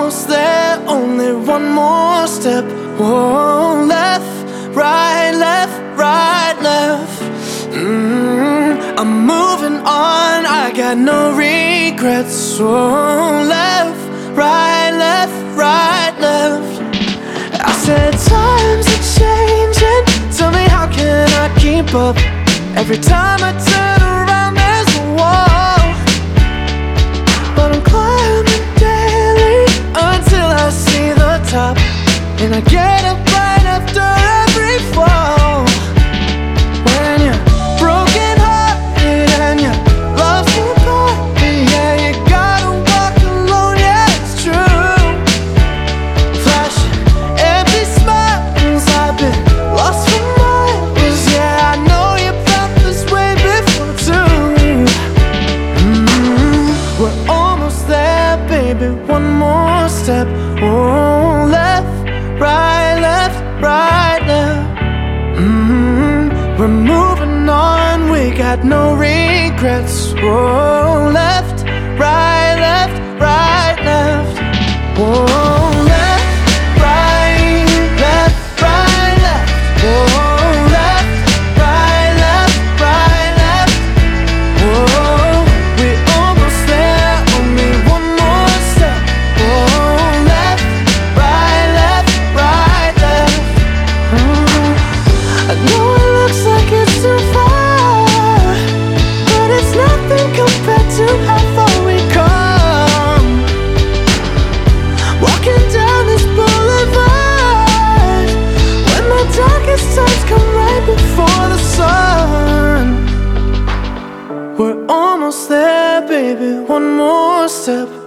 almost there, only one more step. Whoa, left, right, left, right, left. I'm moving on, I got no regrets. Whoa, left, right, left, right, left. I said times are changing, tell me how can I keep up? Every time I turn around there's a wall, but I'm climbing daily until I see the top, and I get up right after every fall. When you're broken hearted and your love's somebody, yeah, you gotta walk alone, yeah, it's true. Flashing empty smiles, I've been lost for miles, yeah, I know you felt this way before too. We're almost there, baby, one more step. Oh, left, right, left, right, left. We're moving on, we got no regrets. Whoa, left, right, left, right, left. Whoa, left, right, left, right, left. Whoa, left, right, left, right, left. Whoa, we almost there, only one more step. Whoa, left, right, left, right, left. I know it looks like it's too far, but it's nothing compared to how far we come. Walking down this boulevard, when my darkest times come right before the sun. We're almost there, baby, one more step.